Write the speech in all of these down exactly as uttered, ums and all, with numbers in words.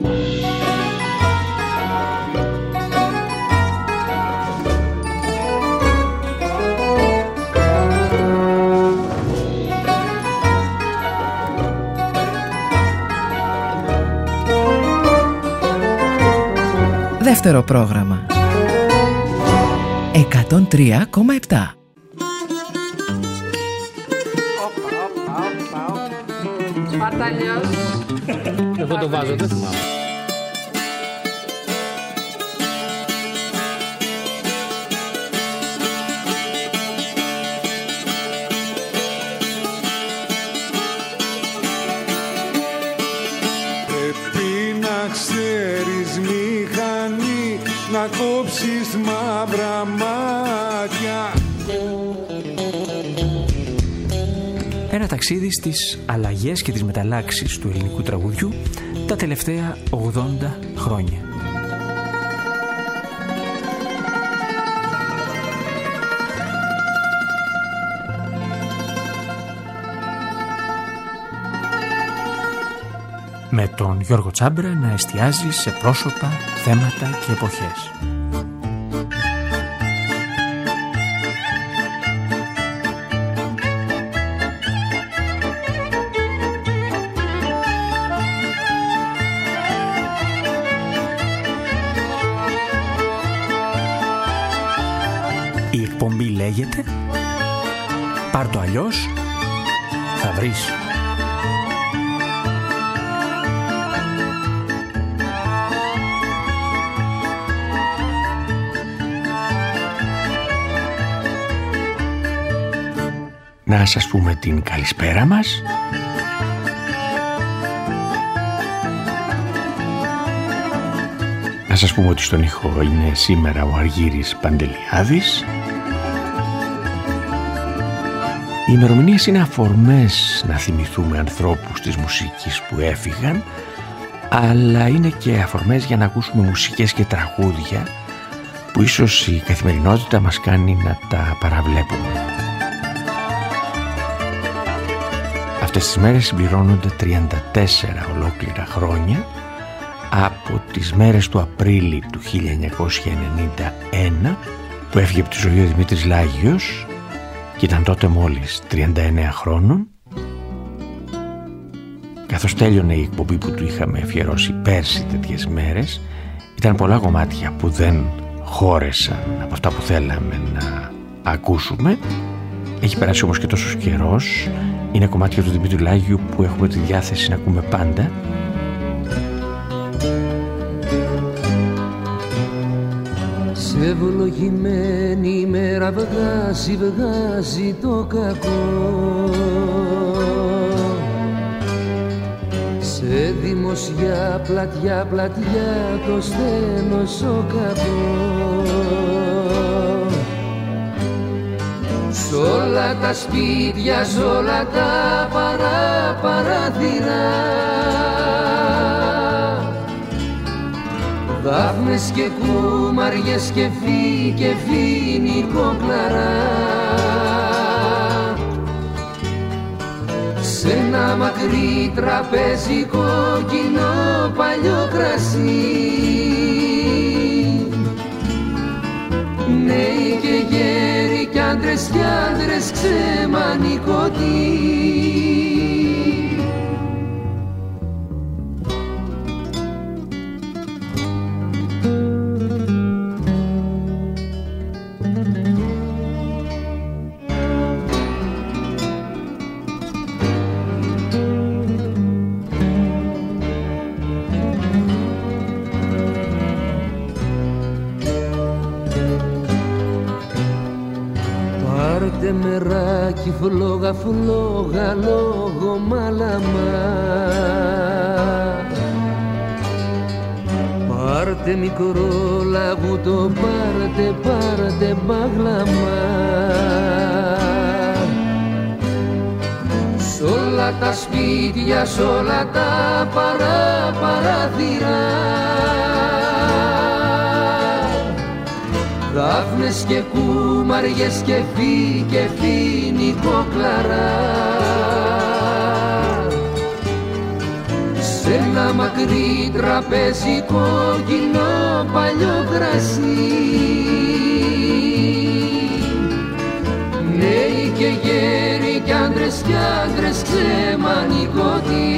Δεύτερο πρόγραμμα εκατόν τρία κόμμα επτά. Σπαρταλιός. Εγώ το βάζω, δεν θυμάμαι. Πρέπει να ξέρεις μηχανή, να κόψεις μαύρα μάτια. Ένα ταξίδι στις αλλαγές και τις μεταλλάξεις του ελληνικού τραγουδιού τα τελευταία ογδόντα χρόνια. Με τον Γιώργο Τσάμπρα να εστιάζει σε πρόσωπα, θέματα και εποχές. Η εκπομπή λέγεται «Πάρ' το αλλιώς, θα βρεις». Να σας πούμε την καλησπέρα μας. Να σας πούμε ότι στον ήχο είναι σήμερα ο Αργύρης Παντελιάδης. Οι ημερομηνίες είναι αφορμές να θυμηθούμε ανθρώπους της μουσικής που έφυγαν, αλλά είναι και αφορμές για να ακούσουμε μουσικές και τραγούδια που ίσως η καθημερινότητα μας κάνει να τα παραβλέπουμε. Αυτές τις μέρες συμπληρώνονται τριάντα τέσσερα ολόκληρα χρόνια από τις μέρες του Απρίλη του χίλια εννιακόσια ενενήντα ένα που έφυγε από τη ζωή ο Δημήτρης Λάγιος και ήταν τότε μόλις τριάντα εννέα χρόνων. Καθώς τέλειωνε η εκπομπή που του είχαμε αφιερώσει πέρσι τέτοιες μέρες, ήταν πολλά κομμάτια που δεν χώρεσαν από αυτά που θέλαμε να ακούσουμε. Έχει περάσει όμως και τόσος καιρός. Είναι κομμάτια του Δημήτρη Λάγιου που έχουμε τη διάθεση να ακούμε πάντα. Σε ευλογημένη ημέρα βγάζει, βγάζει το κακό. Σε δημοσιά πλατιά, πλατιά το στένος ο καπό. Σ' όλα τα σπίτια, σ' όλα τα παρά, παράθυρα, δάφνες και κούμαριες και φύ και φοινικό κλαρά. Σ' ένα μακρύ τραπέζι κόκκινο παλιό κρασί, νέοι και γέροι κι άντρες κι άντρες ξεμανικωτοί. Μεράκι φλόγα φλόγα λόγω μάλαμα, πάρτε μικρό λαγούτο, πάρτε πάρτε μπάγλαμα. Σ' όλα τα σπίτια, σ' όλα τα παρά, παράθυρα, δάφνες και κούμαριες και φύ και φοινικό κλαρά. Σ' ένα μακρύ τραπέζι κόκκινο παλιό κρασί. Νέοι και γέροι κι άντρες κι άντρες ξεμανικότοι.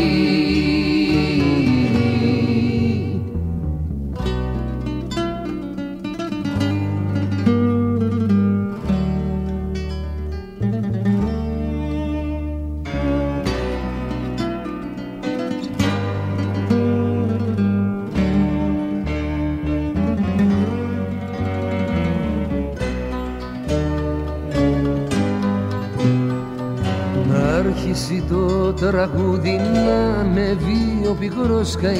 Το τραγούδι να ανεβεί ο πικρός καημός,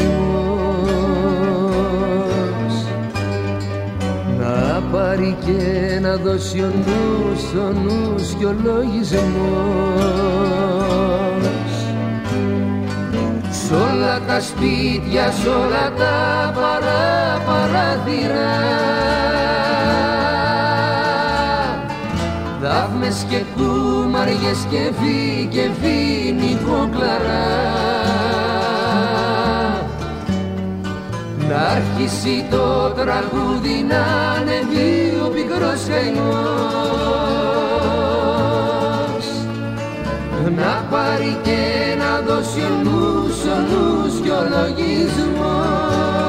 να πάρει και να δώσει ο νους, ο νους κι ο λογισμός. Σ' όλα τα σπίτια, σ' όλα τα παρά παράθυρα, δάφνες και κούμαριες και βι και φοινικόκλαρα, να αρχίσει το τραγούδι να ανεβεί ο πικρός καημός, να πάρει και να δώσει ο νους, ο νους κι ο λογισμός.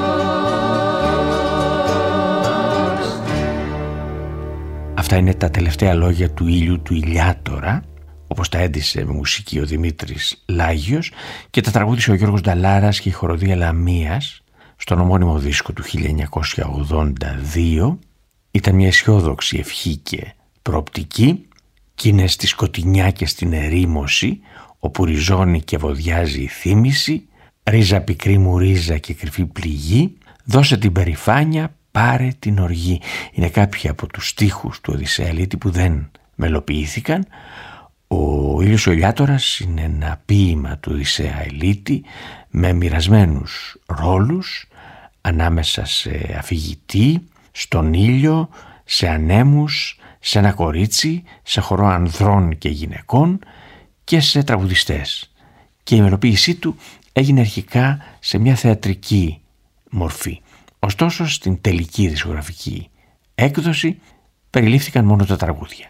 Αυτά είναι τα τελευταία λόγια του Ήλιου του Ηλιάτορα, όπως τα έντυσε με μουσική ο Δημήτρης Λάγιος, και τα τραγούδισε ο Γιώργος Νταλάρας και η χοροδία Λαμίας στον ομώνυμο δίσκο του χίλια εννιακόσια ογδόντα δύο. Ήταν μια αισιόδοξη ευχή και προοπτική, κι είναι στη σκοτεινιά και στην ερήμωση, όπου ριζώνει και βοδιάζει η θύμηση, ρίζα πικρή μου ρίζα και κρυφή πληγή, δώσε την περηφάνεια, πάρε την οργή. Είναι κάποιοι από τους στίχους του Οδυσσέα Ηλίτη που δεν μελοποιήθηκαν. Ο Ήλιος ο Ηλιάτορας είναι ένα ποίημα του Οδυσσέα Ηλίτη με μοιρασμένους ρόλους ανάμεσα σε αφηγητή, στον ήλιο, σε ανέμους, σε ένα κορίτσι, σε χορό ανδρών και γυναικών και σε τραγουδιστές. Και η μελοποίησή του έγινε αρχικά σε μια θεατρική μορφή. Ωστόσο στην τελική δισκογραφική έκδοση περιλήφθηκαν μόνο τα τραγούδια.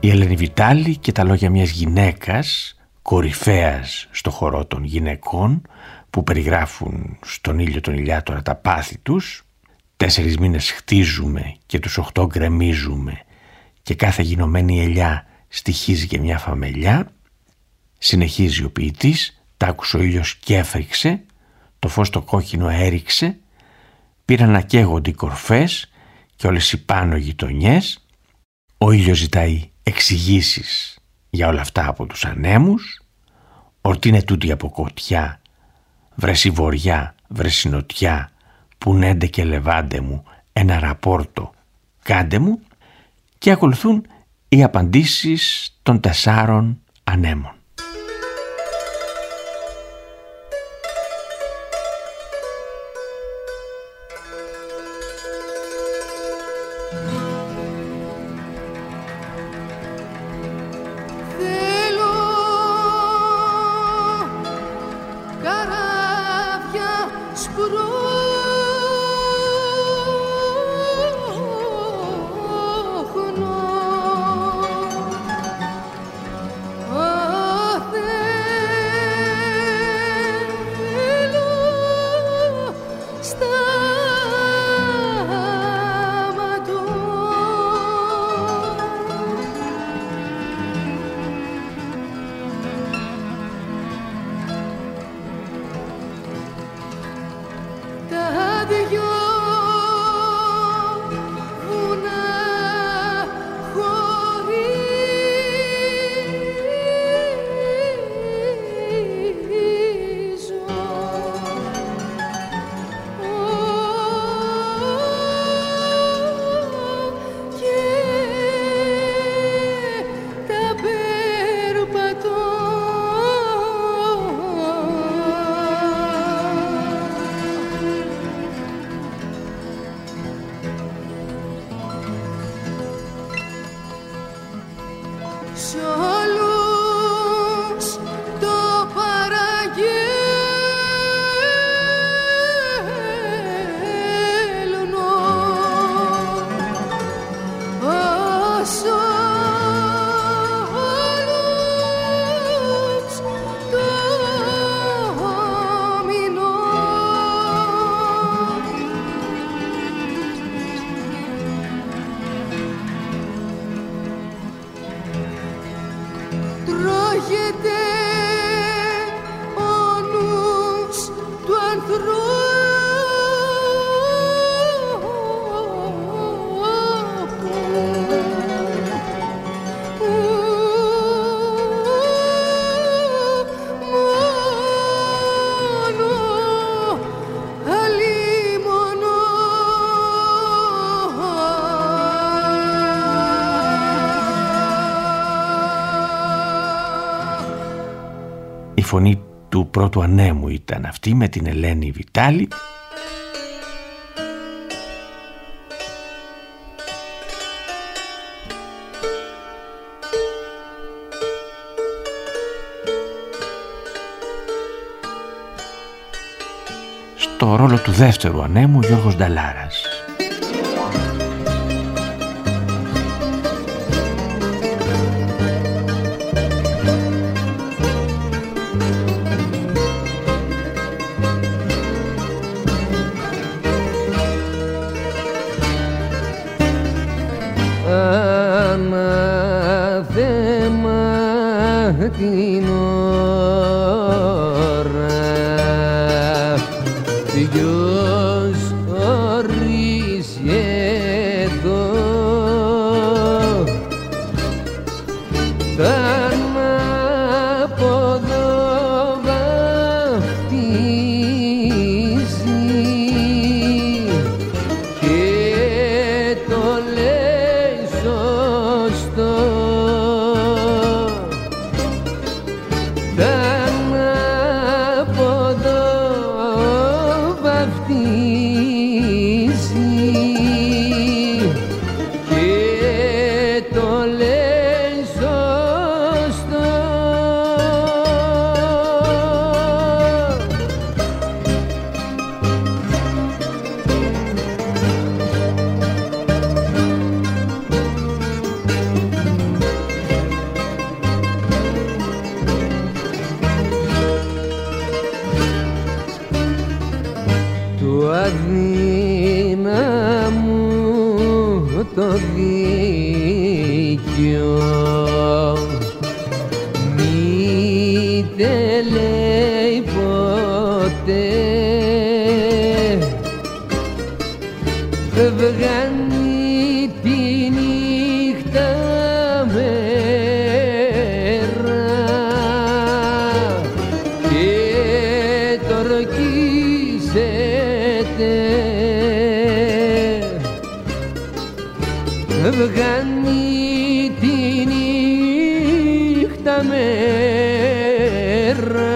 Η Ελένη Βιτάλη και τα λόγια μιας γυναίκας, κορυφαίας στο χορό των γυναικών, που περιγράφουν στον ήλιο τον ηλιάτορα τα πάθη τους. Τέσσερις μήνες χτίζουμε και τους οχτώ γκρεμίζουμε και κάθε γινωμένη ελιά στοιχίζει και μια φαμελιά. Συνεχίζει ο ποιητής, τ' άκουσε ο ήλιος κι έφρυξε, το φως το κόκκινο έριξε, πήραν να καίγονται οι κορφές και όλες οι πάνω γειτονιές. Ο ήλιος ζητάει εξηγήσεις για όλα αυτά από τους ανέμους. Ορτίνε τούτη από κοτιά, βρέσει βοριά, βρέσει νοτιά, που νέντε και λεβάντε μου ένα ραπόρτο, κάντε μου. Και ακολουθούν οι απαντήσεις των τεσσάρων ανέμων. Η φωνή του πρώτου ανέμου ήταν αυτή, με την Ελένη Βιτάλη. Στο ρόλο του δεύτερου ανέμου Γιώργος Νταλάρας. την ώρα ποιος ορίζει εδώ τα ανάποδο βαφτίζει και το λέει σωστό. Και το λέει σωστό. βγάνει τη νύχτα μέρα και τορκίζεται, βγάνει τη νύχτα μέρα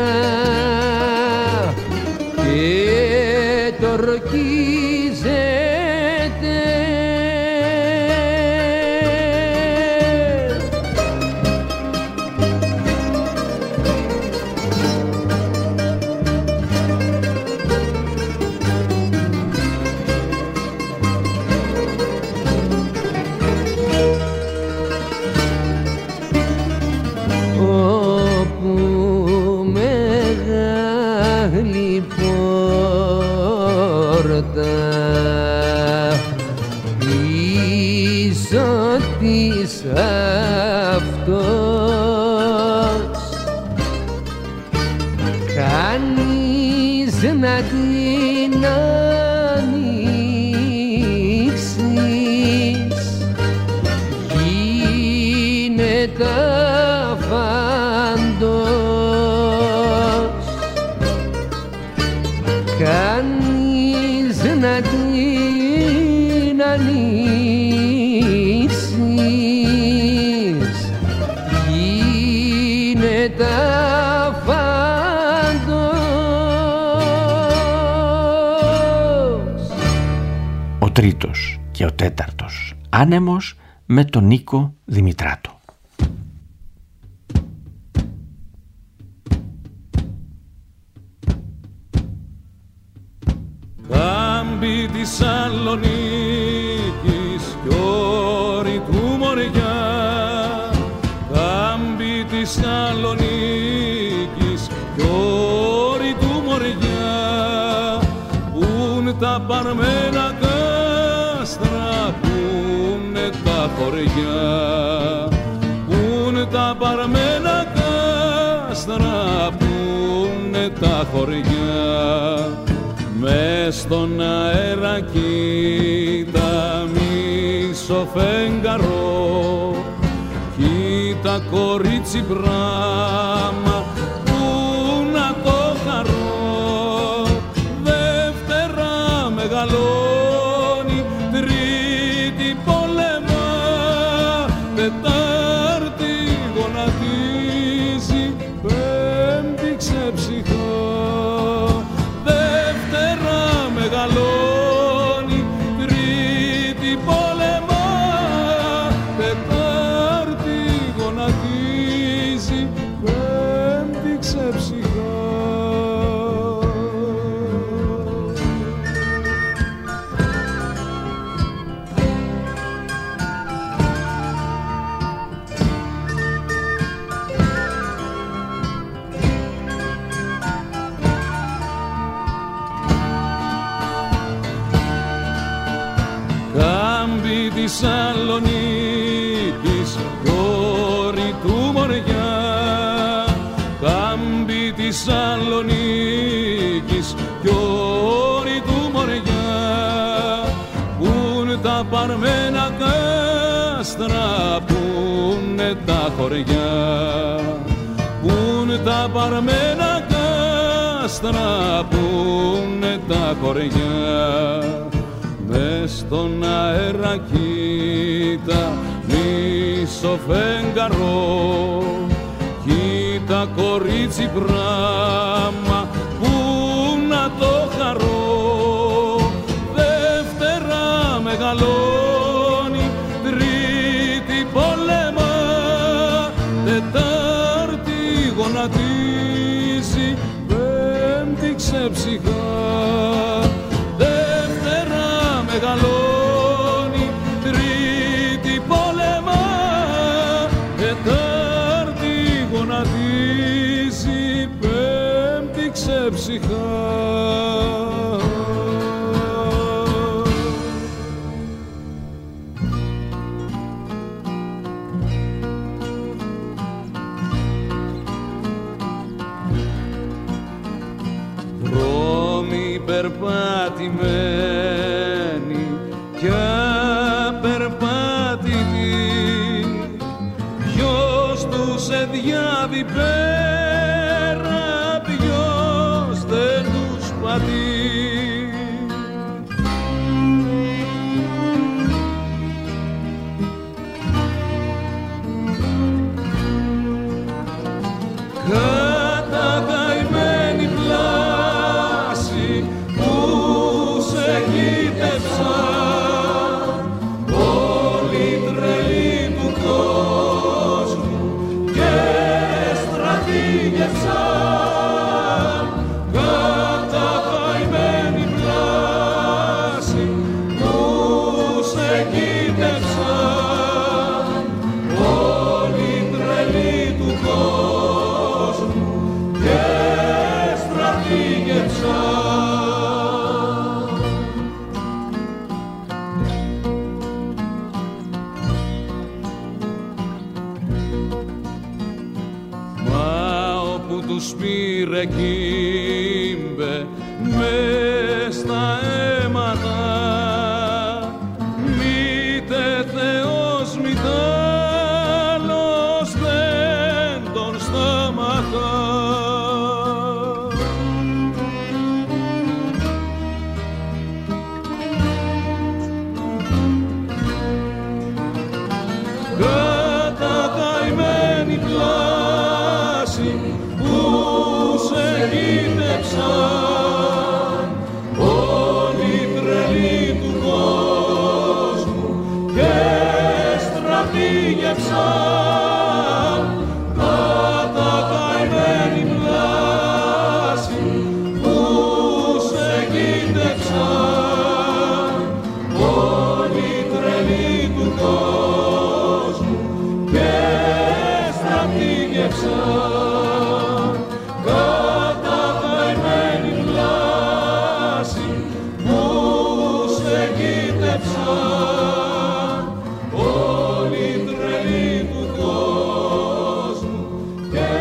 και τορκίζεται. Αυτός κανείς να την ανοίξεις, γίνεται αφάντος, κανείς να την ανοίξεις, γίνεται αφάντος. Ο τρίτος και ο τέταρτος άνεμος με τον Νίκο Δημητράτο. Κάμπη της Σαλονίκης κι όρη του Μοριά, κάμπη της Σαλονίκης κι όρη του Μοριά, πουν τα παρμένα κάστρα, πούνε τα χωριά, πουν τα παρμένα κάστρα, πούνε τα χωριά. Μες στον αέρα κοίτα μισό φεγγαρό, κοίτα κορίτσι πράμα, πού να το χαρώ. Δεύτερα μεγαλώνει, τρίτη πολεμά, τετάρτη γονατίζει, πέμπτη ξεψυχά. Μεγαλώνει, τρίτη πολεμά, τετάρτη γονατίζει, πέμπτη ξεψυχά. Κάμπη της Σαλονίκης κι όρη του Μοριά, κάμπη της Σαλονίκης κι όρη του Μοριά, πουν τα παρμένα κάστρα, πούνε τα χωριά, πουν τα παρμένα κάστρα, πούνε τα χωριά. Μες στον αέρα κοίτα μισό φεγγαρό, κοίτα κορίτσι πράμα, πού να το χαρώ. Δεύτερα μεγαλώνει, τρίτη πολεμά, τετάρτη γονατίζει, πέμπτη ξεψυχά. Μεγαλώνει, τρίτη πολεμά, τετάρτη γονατίζει, πέμπτη ξεψυχά. πατημένη κι απερπάτητη, ποιος τους εδιάβει πέρα, ποιος δεν τους πατεί. Κατακαημένη πλάση που σε γύτεψαν όλοι οι τρελοί του κόσμου και στρατήγευσαν. Κατακαημένη πλάση που σε γύτεψαν όλοι οι τρελοί του κόσμου και στρατήγευσαν. Μα όπου τους πήρε κύμπε μες στα αίματα, μήτε Θεός μήτε άλλος δεν τον σταματά. Κατακαημένη πλάση που σε γύτεψαν όλοι οι τρελοί του κόσμου και στρατήγευσαν. Κατακαημένη πλάση που σε γύτεψαν όλοι οι τρελοί του κόσμου και στρατήγευσαν. Κατακαημένη πλάση που σε γύτεψαν όλοι οι τρελοί του κόσμου και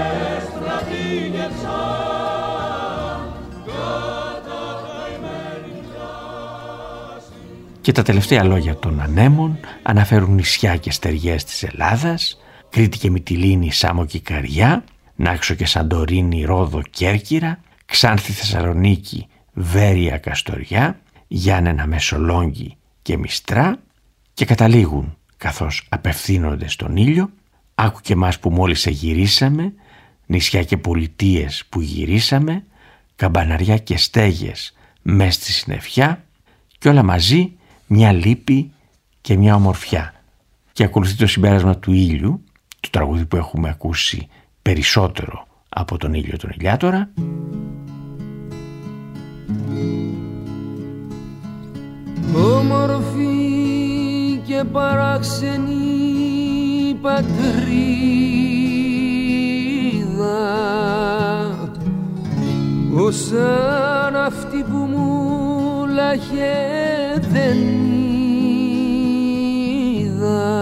στρατήγευσαν. Κατακαημένη πλάση. Και τα τελευταία λόγια των ανέμων αναφέρουν νησιά και στεριές της Ελλάδας, Κρήτη και Μυτιλήνη, Σάμο και Καριά, Νάξο και Σαντορίνη, Ρόδο, Κέρκυρα, Ξάνθη, Θεσσαλονίκη, Βέρεια, Καστοριά, Γιάννενα, Μεσολόγγι και Μιστρά, και καταλήγουν, καθώς απευθύνονται στον ήλιο, άκου και μας που μόλις εγυρίσαμε, νησιά και πολιτείες που γυρίσαμε, καμπαναριά και στέγες μες στη συννεφιά, και όλα μαζί μια λύπη και μια ομορφιά. Και ακολουθεί το συμπέρασμα του ήλιου, το τραγούδι που έχουμε ακούσει περισσότερο από τον ήλιο τον Ηλιάτορα. Όμορφη και παράξενη πατρίδα, ως σαν αυτή που μου λάχε δεν είδα.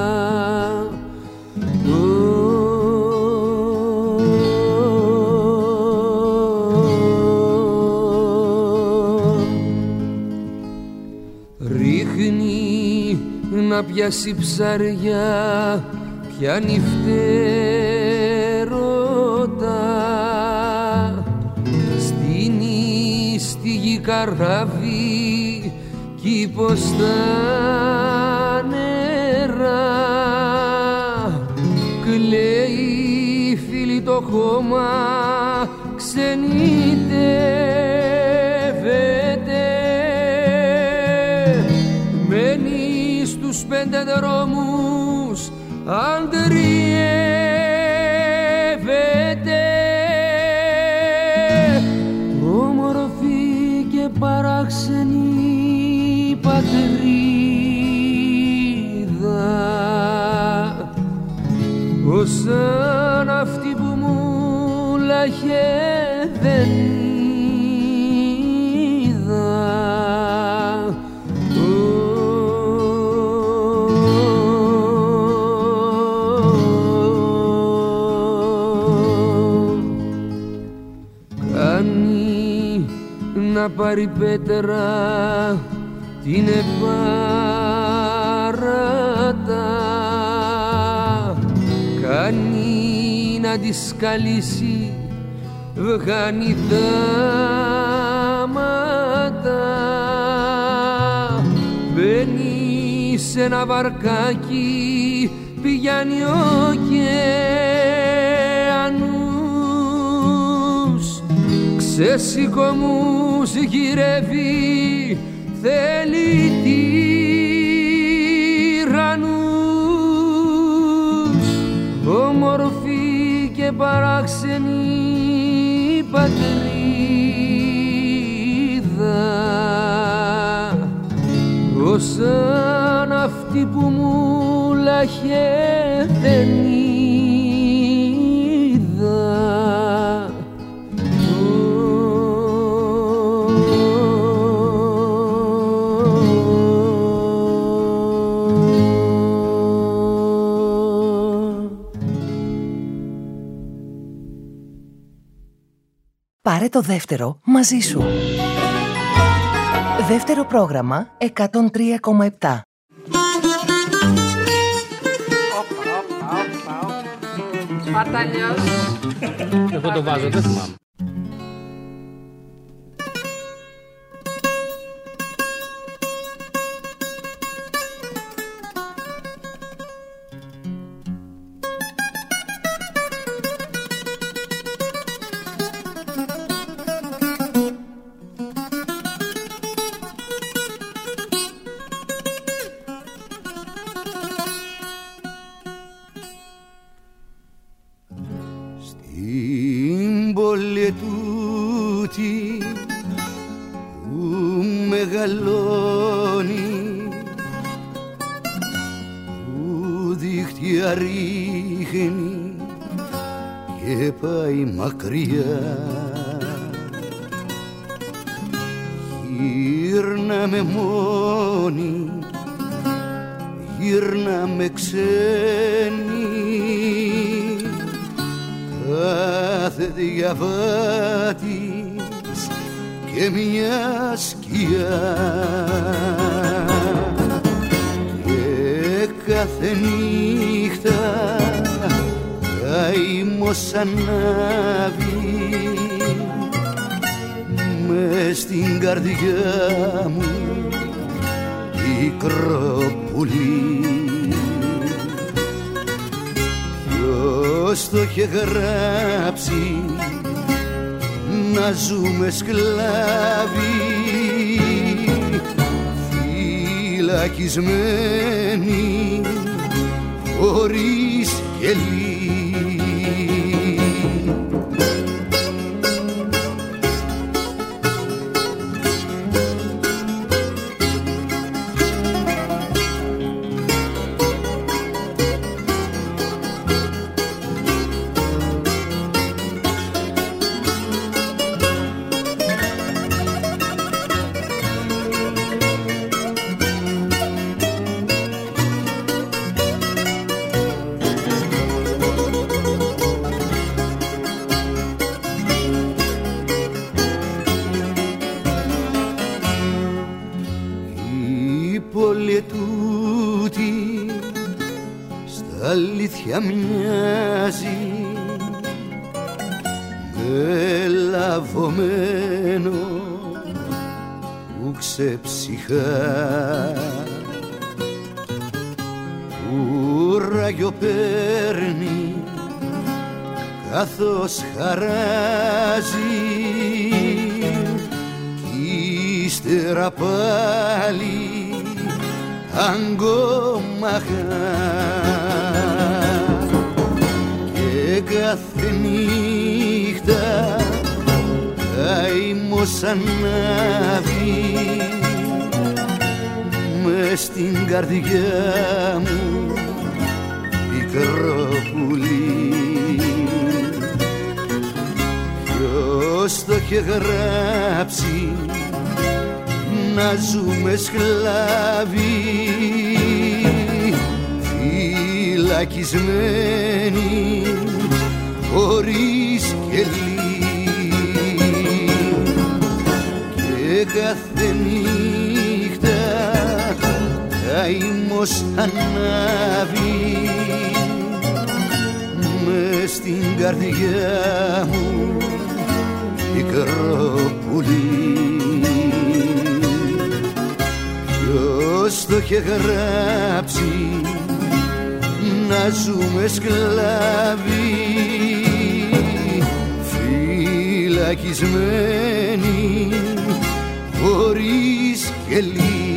Ρίχνει να πιάσει ψαριά, πιάνει φτερότα, στείνει στη γη καράβι κι πως τα νερά, κλαίει φίλη το χώμα, ξενιτεύεται, μένει στους πέντε δρόμους, αντριεύεται. Όμορφη και παράξενη πατρίδα, ως σαν αυτή που μου λάχε δεν είδα. να πάρει πέτρα την επάρατα, κάνει να τη σκαλίσει, βγάνει δάματα, μπαίνει σε ένα βαρκάκι, πηγαίνει ωκεανούς, ξεσηκωμούς γυρεύει, θέλει τυραννούς, όμορφη και παράξενη πατρίδα, όσαν αυτή που μου λάχε δεν είδα. Πάρε το δεύτερο μαζί σου. Δεύτερο πρόγραμμα εκατόν τρία κόμμα επτά. Παταλιός. Εγώ το βάζω, δεν θυμάμαι. Μακριά γύρναμε μόνοι, γύρναμε ξένοι, κάθε διαβάτης και μια σκιά και κάθε νύχτα καημός ανάβει μες στην καρδιά μου πικρό πουλί. Ποιος το είχε γράψει να ζούμε σκλάβοι, φυλακισμένοι χωρίς κελί. Μοιάζει με λαβωμένο που ξεψυχά, κουράγιο παίρνει καθώς χαράζει κι ύστερα πάλι αγκόμαχα. Κάθε νύχτα καημός ανάβει μες στην καρδιά μου πικρό πουλί. Ποιος το είχε γράψει να ζούμε σκλάβοι, φυλακισμένοι χωρίς κελί. Και κάθε νύχτα καημός ανάβει μες στην καρδιά μου μικρό πουλί. Ποιος το είχε γράψει να ζούμε σκλάβοι φυλακισμένοι χωρίς κελί.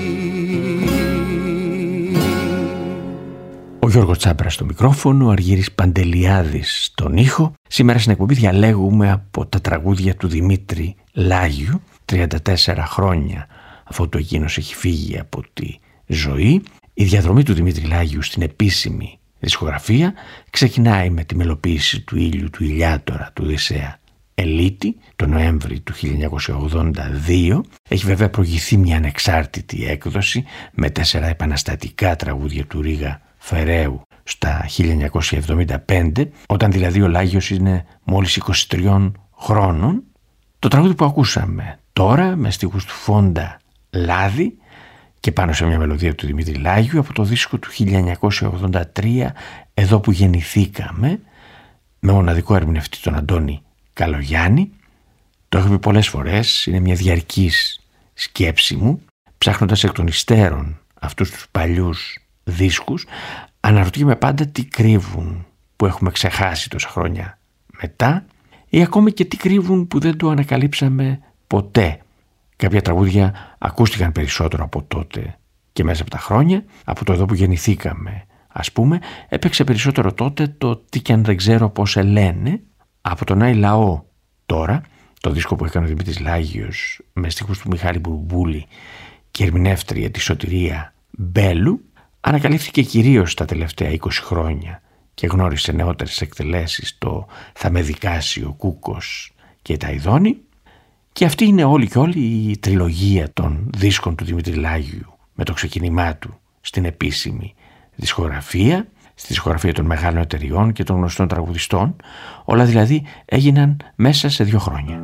Ο Γιώργος Τσάμπρας στο μικρόφωνο, ο Αργύρης Παντελιάδης στον ήχο. Σήμερα στην εκπομπή διαλέγουμε από τα τραγούδια του Δημήτρη Λάγιου, τριάντα τέσσερα χρόνια αφού το εκείνος έχει φύγει από τη ζωή. Η διαδρομή του Δημήτρη Λάγιου στην επίσημη δισκογραφία ξεκινάει με τη μελοποίηση του Ήλιου του Ηλιάτορα του Οδυσσέα Ελίτη το Νοέμβρη του χίλια εννιακόσια ογδόντα δύο. Έχει βέβαια προηγηθεί μια ανεξάρτητη έκδοση με τέσσερα επαναστατικά τραγούδια του Ρίγα Φεραίου στα χίλια εννιακόσια εβδομήντα πέντε, όταν δηλαδή ο Λάγιος είναι μόλις είκοσι τριών χρόνων. Το τραγούδι που ακούσαμε τώρα με στίχους του Φόντα Λάδι και πάνω σε μια μελωδία του Δημήτρη Λάγιου από το δίσκο του χίλια εννιακόσια ογδόντα τρία «Εδώ που γεννηθήκαμε», με μοναδικό ερμηνευτή τον Αντώνη Καλογιάννη. Το έχω πει πολλές φορές, είναι μια διαρκής σκέψη μου, ψάχνοντας εκ των υστέρων αυτούς τους παλιούς δίσκους, αναρωτιέμαι πάντα τι κρύβουν που έχουμε ξεχάσει τόσα χρόνια μετά ή ακόμη και τι κρύβουν που δεν το ανακαλύψαμε ποτέ. Κάποια τραγούδια ακούστηκαν περισσότερο από τότε και μέσα από τα χρόνια. Από το «Εδώ που γεννηθήκαμε», ας πούμε, έπαιξε περισσότερο τότε το «Τι κι αν δεν ξέρω πώς ελένε». Από τον Άι Λαό τώρα, το δίσκο που έκανε ο Δημήτρης Λάγιος με στίχους του Μιχάλη Μπουρμπούλη και ερμηνεύτρια τη Σωτηρία Μπέλου, ανακαλύφθηκε κυρίως τα τελευταία είκοσι χρόνια και γνώρισε νεότερες εκτελέσεις, το «Θα με δικάσει ο Κούκος» και τα Ιδόνη. Και αυτή είναι όλη και όλη η τριλογία των δίσκων του Δημήτρη Λάγιου με το ξεκίνημά του στην επίσημη δισκογραφία, στη δισκογραφία των μεγάλων εταιριών και των γνωστών τραγουδιστών. Όλα δηλαδή έγιναν μέσα σε δύο χρόνια.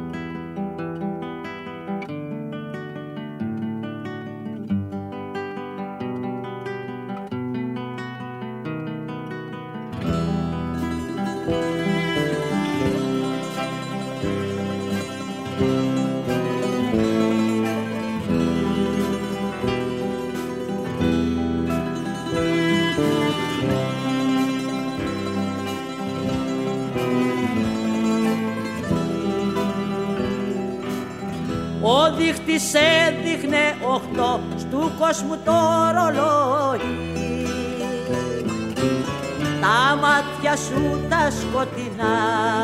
Ο δείχτης έδειχνε οχτώ στου κόσμου το ρολόι, τα μάτια σου τα σκοτεινά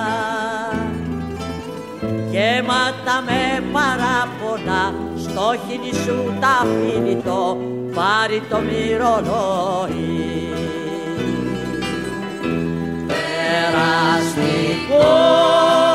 γεμάτα με παράπονα, στο χείλη σου τα αφήνητο πάρει το μυρολόι. Περαστικό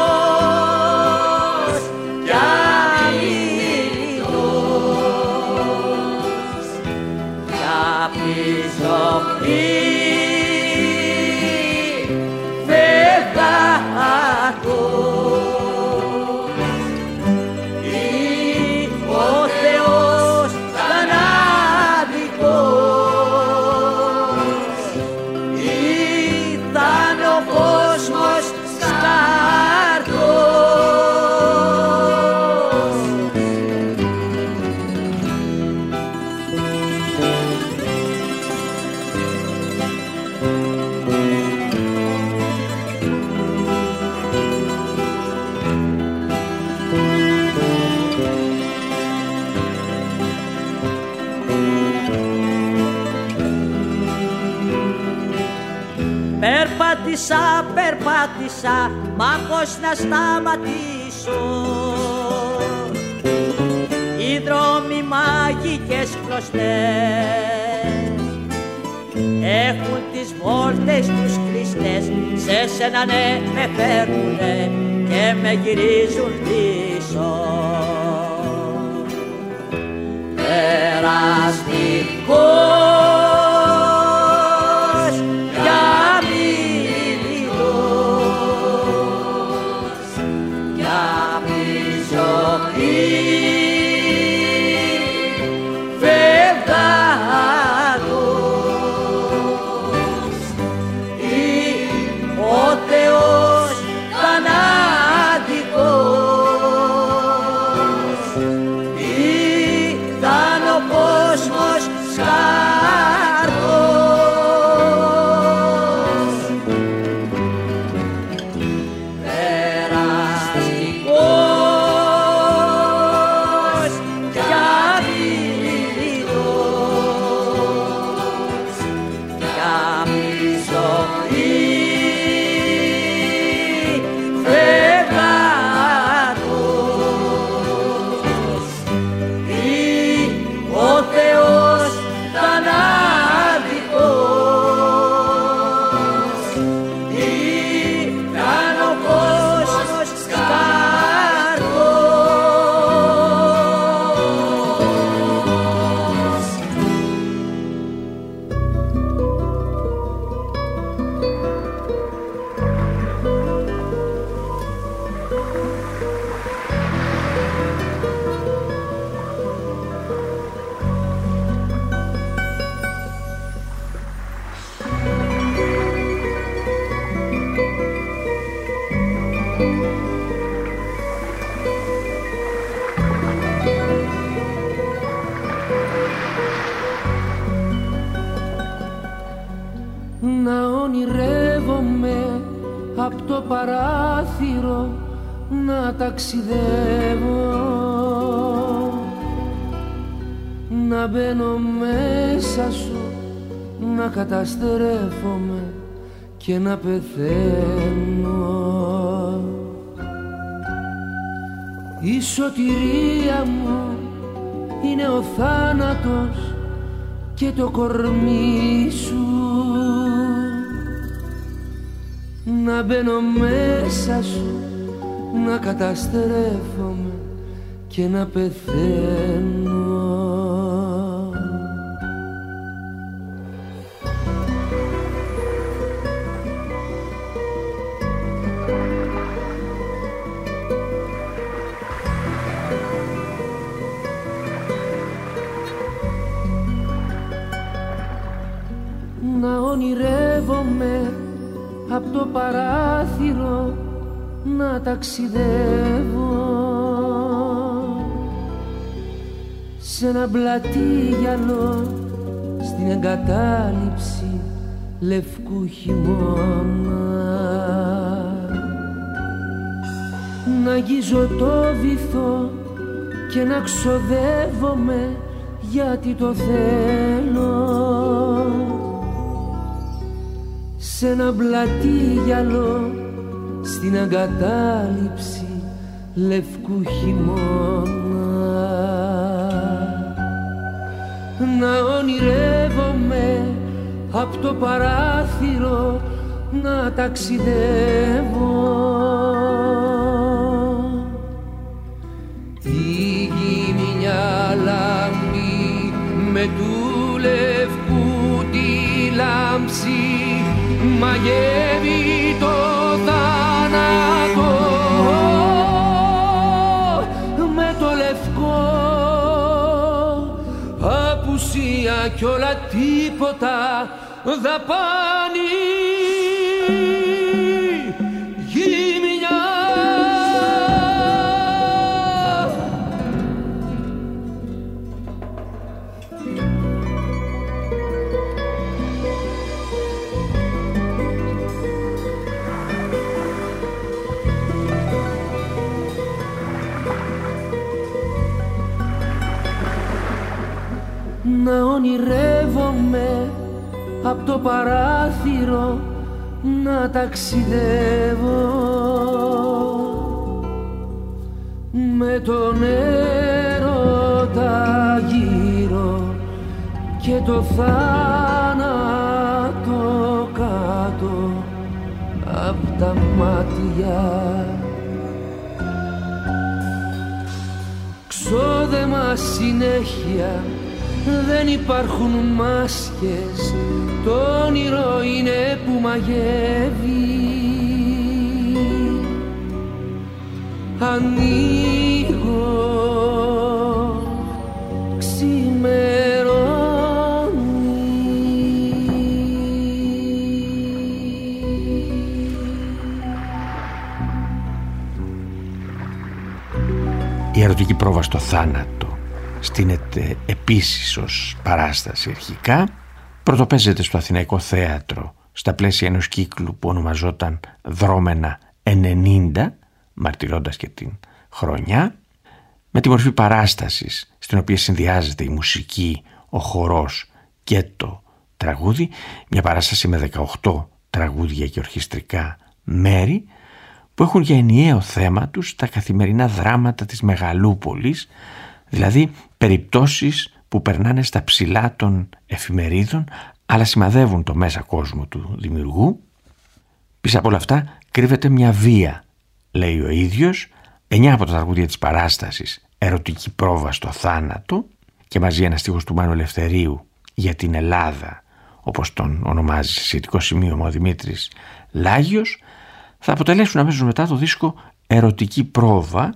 Περπάτησα, περπάτησα, μα πώς να σταματήσω. Οι δρόμοι μαγικές κλωστές έχουν τις βόλτες τους κλειστές. Σε σένα ναι με φέρνουνε και με γυρίζουν πίσω. Περαστικό Be απ' το παράθυρο να ταξιδεύω, να μπαίνω μέσα σου, να καταστρέφομαι και να πεθαίνω. Η σωτηρία μου είναι ο θάνατος και το κορμί σου, να μπαίνω μέσα σου, να καταστρέφομαι και να πεθαίνω. Να ονειρεύομαι απ' το παράθυρο να ταξιδεύω σε ένα πλατήγιαλο στην εγκατάλειψη λευκού χειμώνα, να αγγίζω το βυθό και να ξοδεύομαι γιατί το θέλω σε ένα πλατήγιαλο στην εγκατάλειψη λευκού χειμώνα, να ονειρεύομαι απ' το παράθυρο να ταξιδεύω. Η γη μια λάμπη με του λευκού τη λάμψη μαγεύει το θάνατο με το λευκό, απουσία κι όλα τίποτα δαπάνη. Γυμνιά να ονειρεύομαι απ' το παράθυρο να ταξιδεύω με τον έρωτα γύρω και το θάνατο κάτω απ' τα μάτια. Ξόδεμα συνέχεια, δεν υπάρχουν μάσκες, το όνειρο είναι που μαγεύει. Ανοίγω, ξημερώνει. Η ερωτική πρόβα στο θάνατο στείνεται επίσης ως παράσταση αρχικά. Πρωτοπαίζεται στο Αθηναϊκό Θέατρο στα πλαίσια ενός κύκλου που ονομαζόταν Δρόμενα ενενήντα, μαρτυρώντας και την χρονιά, με τη μορφή παράστασης στην οποία συνδυάζεται η μουσική, ο χορός και το τραγούδι, μια παράσταση με δεκαοκτώ τραγούδια και ορχιστρικά μέρη που έχουν για ενιαίο θέμα τους τα καθημερινά δράματα της μεγαλούπολης, δηλαδή περιπτώσεις που περνάνε στα ψηλά των εφημερίδων αλλά σημαδεύουν το μέσα κόσμο του δημιουργού. Πίσω από όλα αυτά κρύβεται μια βία, λέει ο ίδιος. Εννιά από τα τραγούδια της παράστασης, ερωτική πρόβα στο θάνατο, και μαζί ένα στίχος του Μάνου Ελευθερίου για την Ελλάδα, όπως τον ονομάζει σε σχετικό σημείο ο Δημήτρης Λάγιος, θα αποτελέσουν αμέσως μετά το δίσκο Ερωτική πρόβα,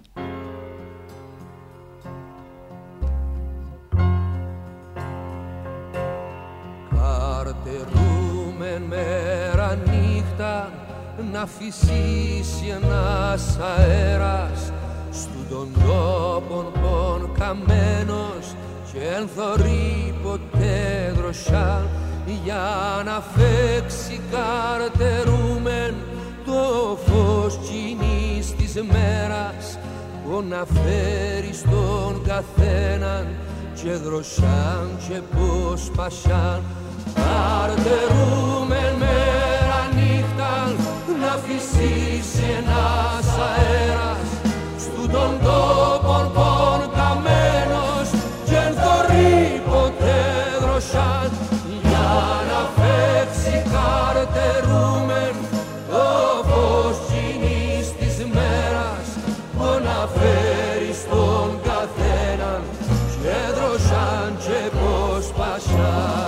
να φυσήσει ένας αέρας στου των τόπων πον καμένος και εν θωρεί ποτέ δροσιά για να φέξει καρτερούμεν το μέρας, που να φέρει στον καθέναν και δροσάν και πως πασάν. Καρτερούμεν μέρα νύχτα να φυσήσει ένας αέρας στου τον τόπον πον καμένος και εν θωρεί ποτέ δροσάν για να φεύξει. Καρτερούμεν το φως κοινής της μέρας που να φέρει στον καθέναν και δροσάν και πως πασάν.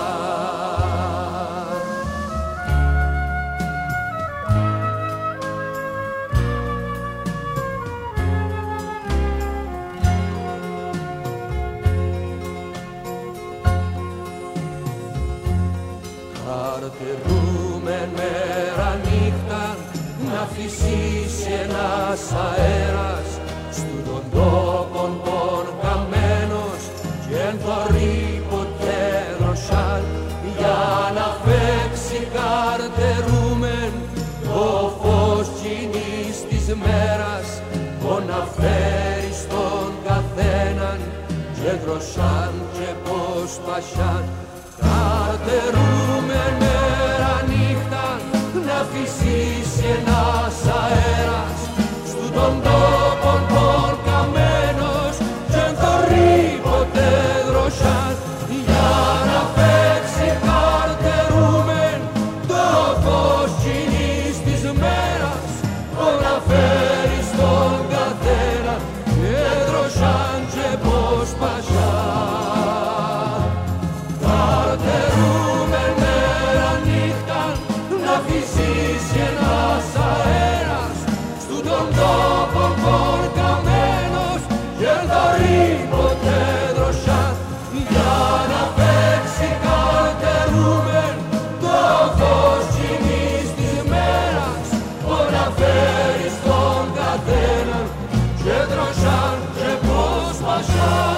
Καρτερούμεν μέρα νύχτα να φυσήσει ένας αέρας στου τον τόπον πον καμένος και εν θωρεί ποτέ δροσάν για να φέξει. Καρτερούμεν το φως κοινής της μέρας που να φέρει στον καθέναν και δροσάν και πως πασάν. Καρτερούμεν μέρα νύχτα να φυσήσει ένας αέρας στου τον τόπον πον καμένος και εν θωρεί ποτέ δροσάν για να παίξει. Καρτερούμεν το φως κοινής της μέρας που να φέρει στον καθένα και δροσάν και πως πασάν. Καρτερούμεν μέρα νύχτα να φυσήσει ένας αέρας στου τον τόπο πον καμένος και εν θωρεί ποτέ δροσάν για να παίξει. Καρτερούμεν το φως κοινής της μέρας που να φέρει στον καθέναν και δροσάν και πως πασάν.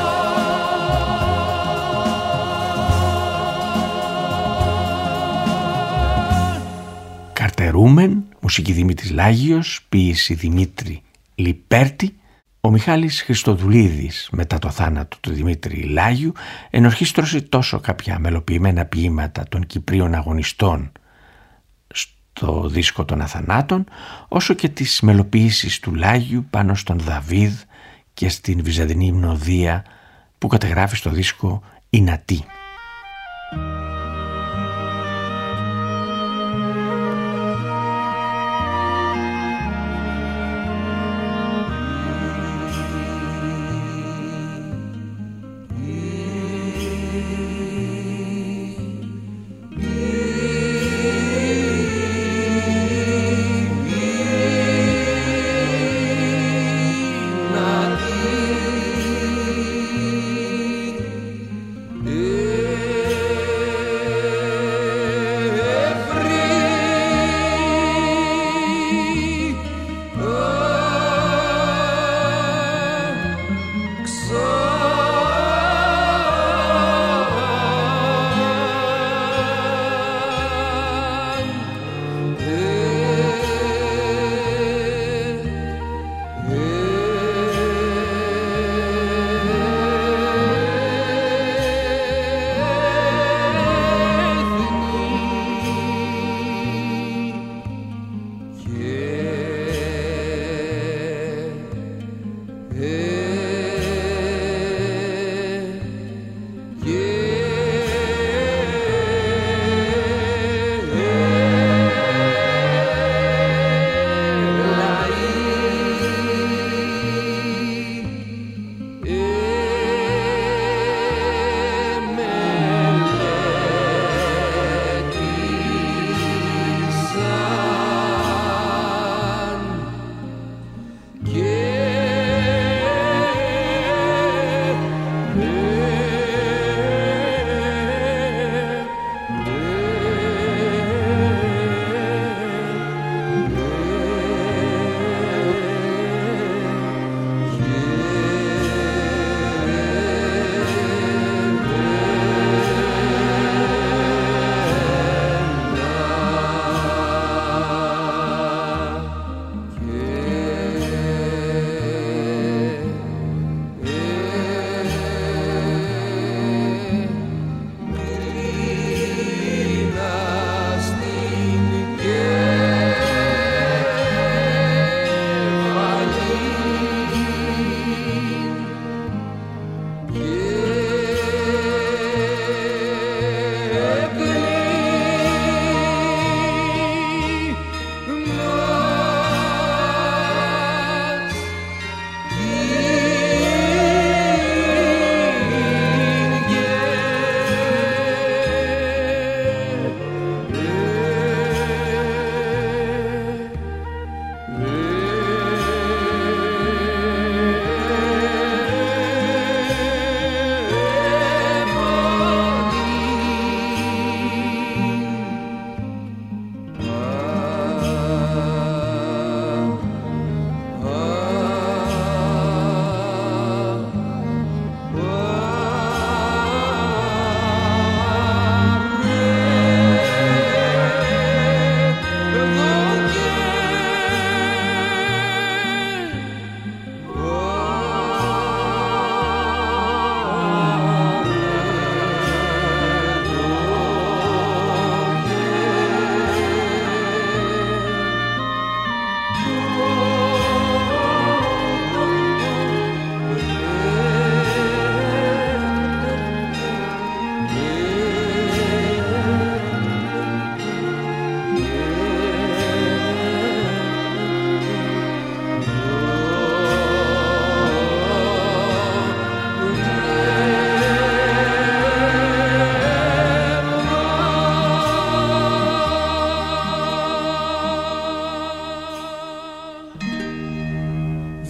Καρτερούμεν, μουσική Δημήτρης Λάγιος, ποίηση Δημήτρη Λιπέρτη. Ο Μιχάλης Χριστοδουλίδης, μετά το θάνατο του Δημήτρη Λάγιου, ενορχίστρωσε τόσο κάποια μελοποιημένα ποίηματα των Κυπρίων αγωνιστών στο δίσκο των Αθανάτων, όσο και τις μελοποιήσεις του Λάγιου πάνω στον Δαβίδ και στην Βυζαντινή Υμνοδία που κατεγράφει στο δίσκο «Η Νατή». Yeah.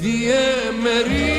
διέμερη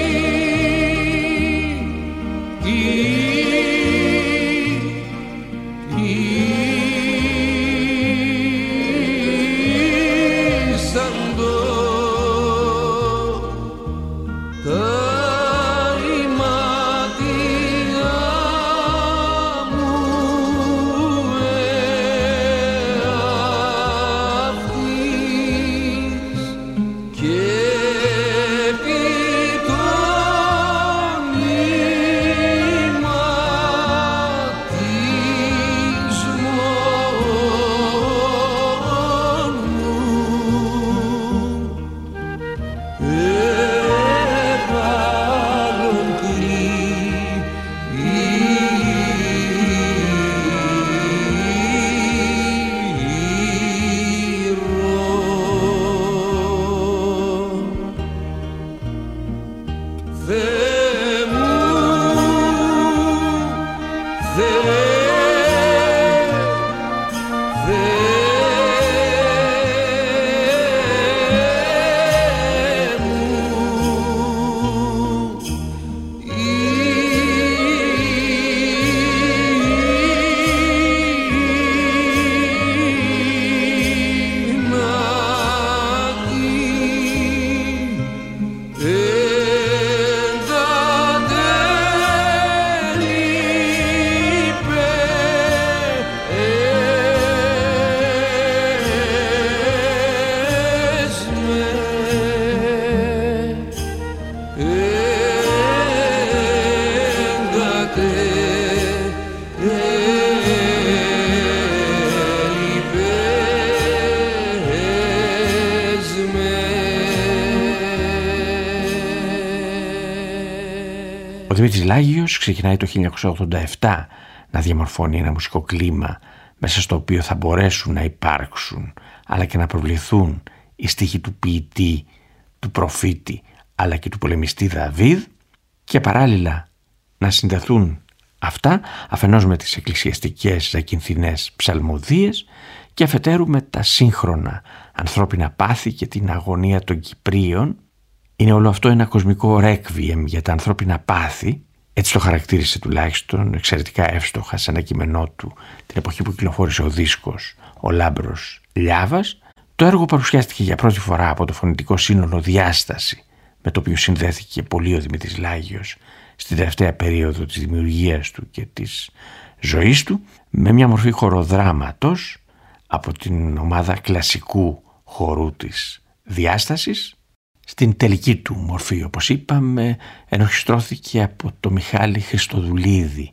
Ο Δημήτρης Λάγιος ξεκινάει το χίλια εννιακόσια ογδόντα επτά να διαμορφώνει ένα μουσικό κλίμα μέσα στο οποίο θα μπορέσουν να υπάρξουν αλλά και να προβληθούν οι στίχοι του ποιητή, του προφήτη αλλά και του πολεμιστή Δαβίδ και παράλληλα να συνδεθούν αυτά αφενός με τις εκκλησιαστικές ζακυνθινές ψαλμοδίες και αφετέρου με τα σύγχρονα ανθρώπινα πάθη και την αγωνία των Κυπρίων. Είναι όλο αυτό ένα κοσμικό ρέκβιεμ για τα ανθρώπινα πάθη, έτσι το χαρακτήρισε τουλάχιστον εξαιρετικά εύστοχα σε ένα κείμενό του την εποχή που κυκλοφόρησε ο δίσκος «Ο Λάμπρος Λιάβας». Το έργο παρουσιάστηκε για πρώτη φορά από το φωνητικό σύνολο Διάσταση, με το οποίο συνδέθηκε πολύ ο Δημήτρης Λάγιος στην τελευταία περίοδο της δημιουργίας του και της ζωής του, με μια μορφή χοροδράματος από την ομάδα κλασικού χορού της Διάστασης. Στην τελική του μορφή, όπως είπαμε, ενορχιστρώθηκε από το Μιχάλη Χριστοδουλίδη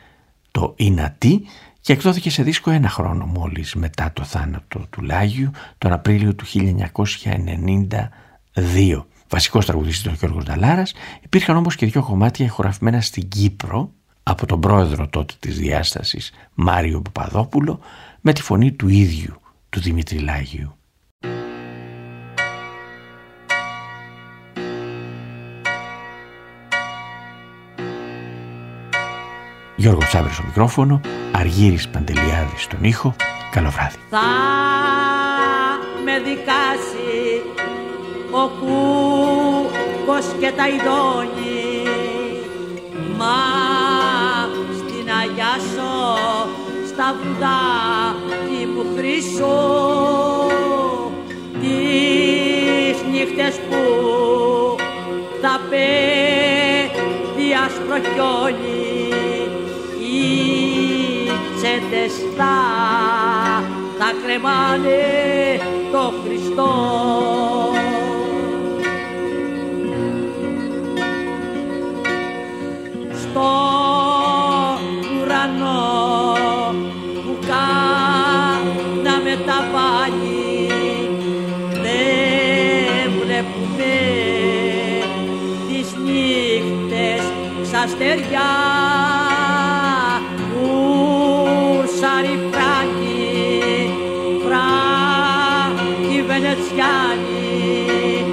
το «Είναι τι» και εκδόθηκε σε δίσκο ένα χρόνο μόλις μετά το θάνατο του Λάγιου, τον Απρίλιο του χίλια εννιακόσια ενενήντα δύο. Βασικός τραγουδιστής ήταν ο Γιώργος Νταλάρας, υπήρχαν όμως και δύο κομμάτια ηχογραφημένα στην Κύπρο από τον πρόεδρο τότε της Διάστασης Μάριο Παπαδόπουλο με τη φωνή του ίδιου του Δημήτρη Λάγιου. Γιώργος Τσάβρης στο μικρόφωνο, Αργύρης Παντελιάδης στον ήχο. Καλό βράδυ. Θα με δικάσει ο κούκος και τα ειδώνει, μα στην αγιάσω στα βουδάκι μου χρυσό τις νύχτες που θα πέφτει άσπρο χιόνι, τσέντες θα, θα κρεμάνε το Χριστό. Στο ουρανό που κάναμε τα πάλι δεν βλέπουμε τις νύχτες σαν στεριά. Σαριφράκι, φράκι Βενετσιάνοι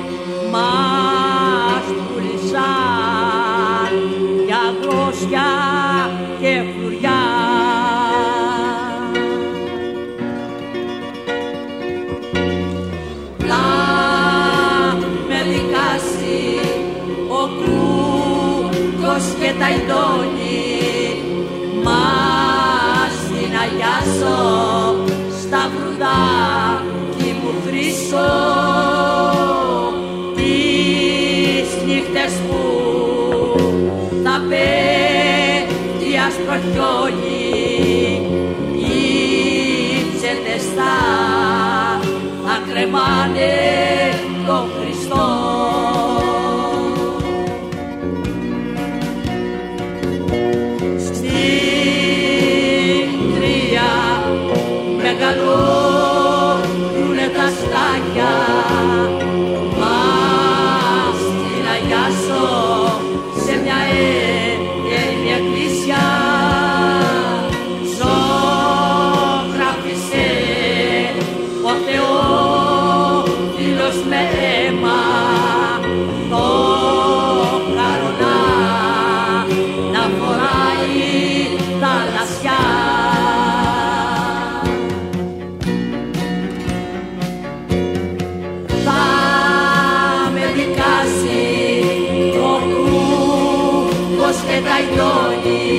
μας πουλήσαν για γλώσσια και φλουριά. Να με δικάσει τα ειδώνει, μας την αγιάσω στα βρουδάκι μου χρυσό, τις νύχτες που τα πέφτει άσπρο χιόνι, οι ψέτες θα, θα κρεμάνε τον Χριστό. Μεγαλώνουνε τα στάχια, μας την αγιάσω σε μια έντελη εκκλησιά. Ζωγράφισε ο Θεόφιλος με αίμα το καρονά να φοράει τα λασιά. Και τα ειδώνει,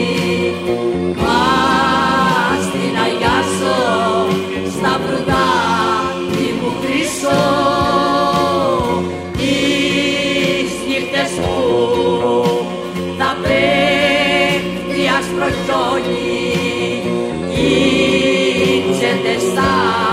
μας την αγιάσω στα βρουδάκι μου χρυσό, τις νύχτες που θα πέφτει άσπρο χιόνι, οι ψέτες θα